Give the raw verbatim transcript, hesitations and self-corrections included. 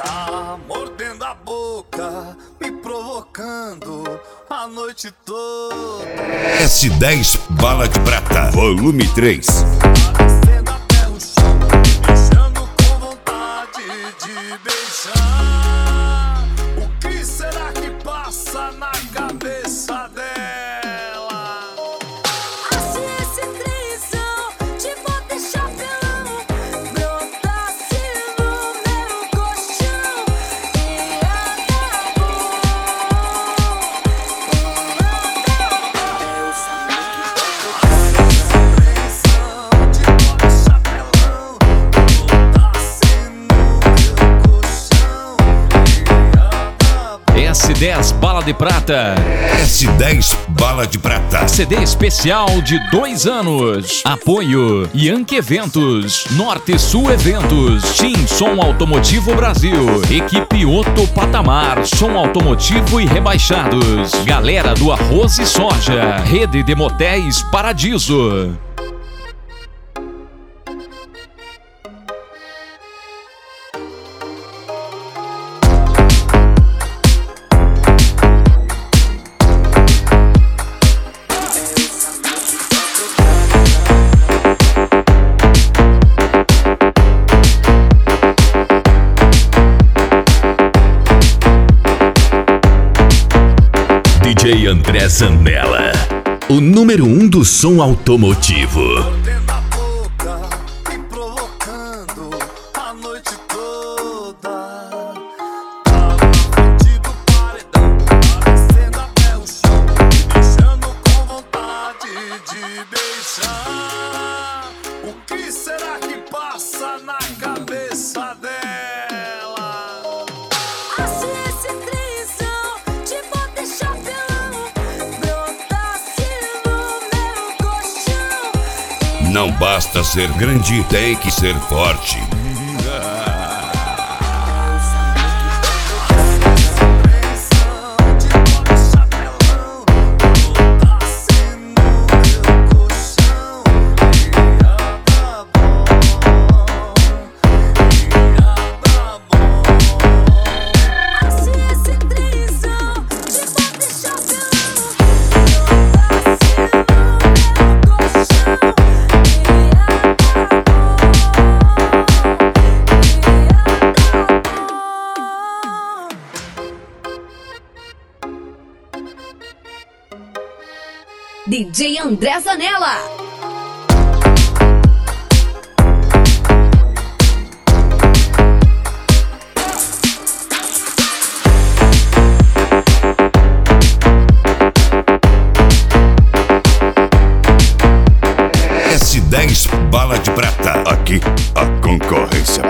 Tá mordendo a boca, me provocando a noite toda. S dez Bala de Prata, volume três. Descendo até o chão, me deixando com vontade de beijar. O que será que passa na cabeça dela? S dez Bala de Prata. S dez Bala de Prata. C D especial de dois anos. Apoio Yankee Eventos, Norte Sul Eventos, Team Som Automotivo Brasil, Equipe Otto Patamar, Som Automotivo e Rebaixados, Galera do Arroz e Soja, Rede de Motéis Paradiso. D J André Zanella, o número um do som automotivo. Mordendo a boca, me provocando a noite toda. Tá na frente do paredão, descendo até o chão, me deixando com vontade de beijar. O que será que passa na cabeça dela? Não basta ser grande, tem que ser forte. D J André Zanella. S dez Bala de Prata. Aqui a concorrência.